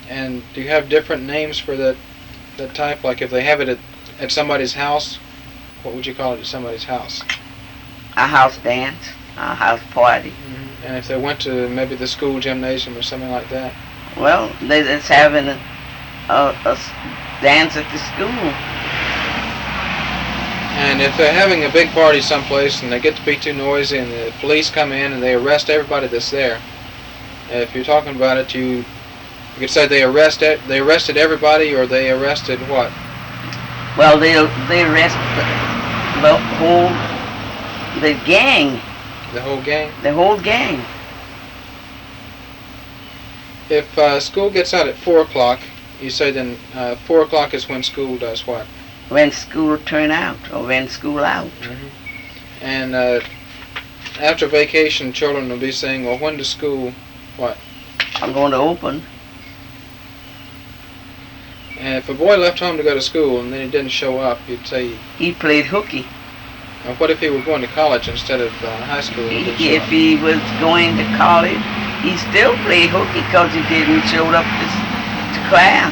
And do you have different names for that type? Like if they have it at somebody's house, what would you call it at somebody's house? A house dance, a house party. Mm-hmm. And if they went to maybe the school gymnasium or something like that? Well, they're just having a dance at the school. And if they're having a big party someplace and they get to be too noisy and the police come in and they arrest everybody that's there, if you're talking about it, you could say they arrested everybody, or they arrested what? Well, they arrest the gang. The whole gang? The whole gang. If school gets out at 4 o'clock, you say then 4 o'clock is when school does what? When school turn out, or when school out. Mm-hmm. And after vacation, children will be saying, well, when does school what? I'm going to open. And if a boy left home to go to school and then he didn't show up, you'd say... He played hooky. What if he were going to college instead of high school? If he was going to college, he still played hooky because he didn't show up to class.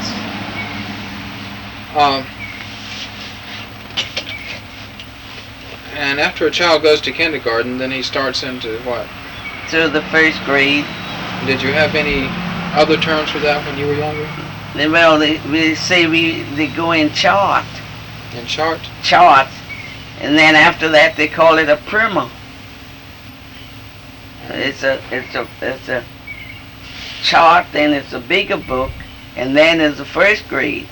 And after a child goes to kindergarten, then he starts into what? To the first grade. Did you have any other terms for that when you were younger? Well, they say they go in chart. In chart? Chart. And then after that they call it a primer. It's a chart, then it's a bigger book, and then it's the first grade.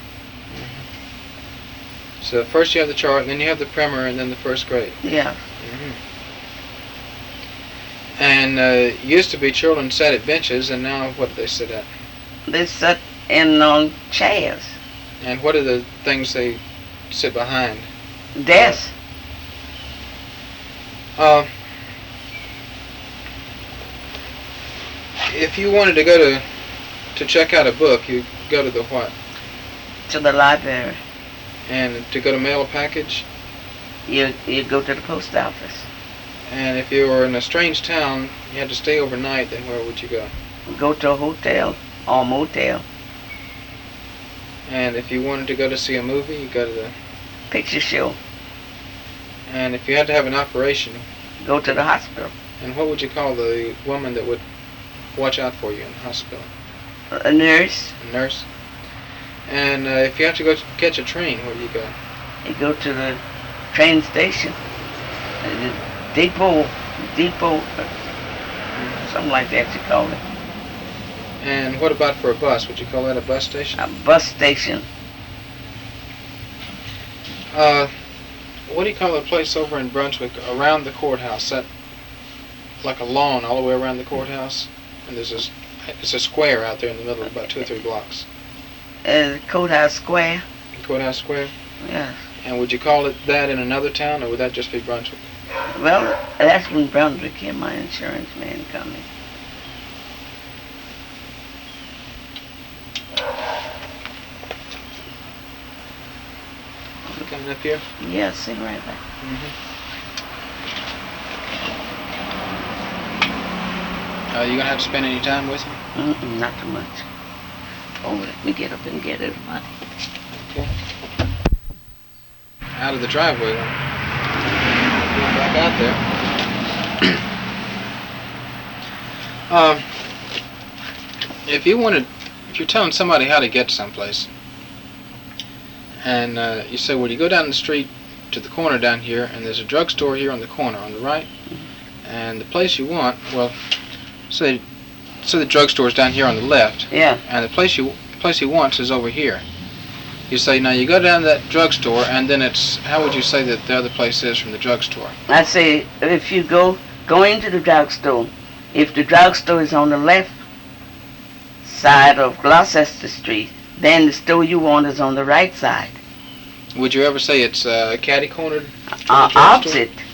So first you have the chart, and then you have the primer, and then the first grade. Yeah. Mm-hmm. And used to be children sat at benches, and now what do they sit at? They sit in chairs. And what are the things they sit behind? Desks. If you wanted to go to check out a book, you go to the what? To the library. And to go to mail a package? You go to the post office. And if you were in a strange town, you had to stay overnight, then where would you go? Go to a hotel or motel. And if you wanted to go to see a movie, you go to the... Picture show. And if you had to have an operation... Go to the hospital. And what would you call the woman that would watch out for you in the hospital? A nurse. A nurse. And if you have to go catch a train, where do you go? You go to the train station. The depot, something like that you call it. And what about for a bus? Would you call that a bus station? A bus station. What do you call a place over in Brunswick around the courthouse? That like a lawn all the way around the courthouse, and it's a square out there in the middle, about 2 or 3 blocks. Courthouse Square. Courthouse Square. Yes. And would you call it that in another town, or would that just be Brunswick? Well, that's when Brunswick here, my insurance man coming. Coming up here? Yeah, sit right back. You gonna have to spend any time with him? Not too much. Oh, let me get up and get his money. Okay. Out of the driveway then. Back out there. If you're telling somebody how to get someplace, and you say, well, you go down the street to the corner down here, and there's a drugstore here on the corner on the right, and the place you want, well, say the drugstore's down here on the left, yeah, and the place he wants is over here. You say, now you go down to that drugstore, and then how would you say that the other place is from the drugstore? I say, if you go into the drugstore, if the drugstore is on the left side of Gloucester Street, then the store you want is on the right side. Would you ever say it's catty-cornered? Opposite.